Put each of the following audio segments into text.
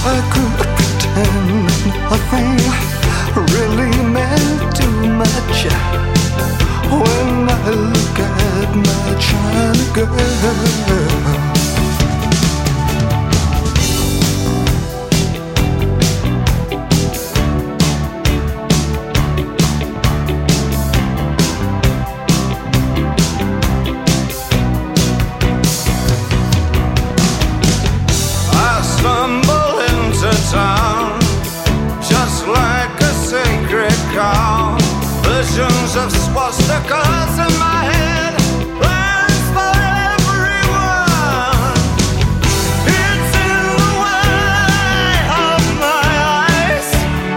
I could pretend nothing really meant too much when I look at my China girl. Town, just like a sacred cow. Visions of swastikas in my head, plans for everyone. It's in the way of my eyes.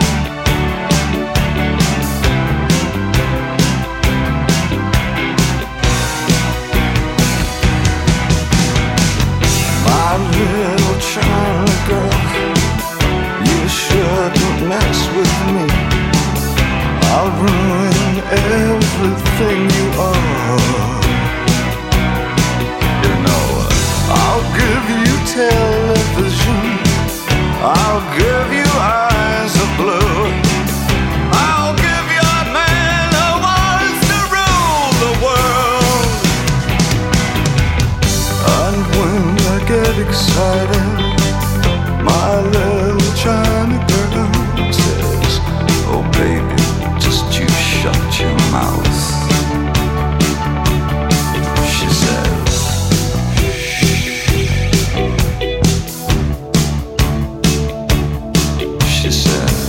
My little China girl, shouldn't mess with me. I'll ruin everything you are. You know, I'll give you television, I'll give you eyes of blue, I'll give you a man who wants to rule the world. And when I get excited, my little China girl says, oh baby, just you shut your mouth. She says, she says,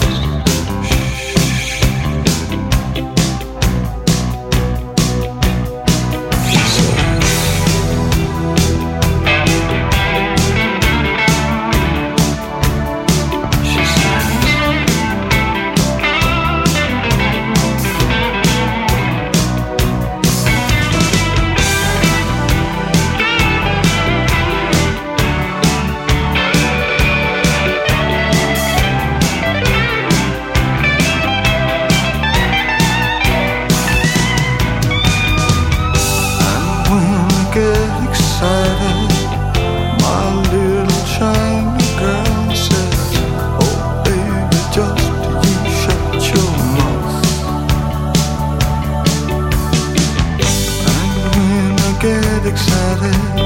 excited,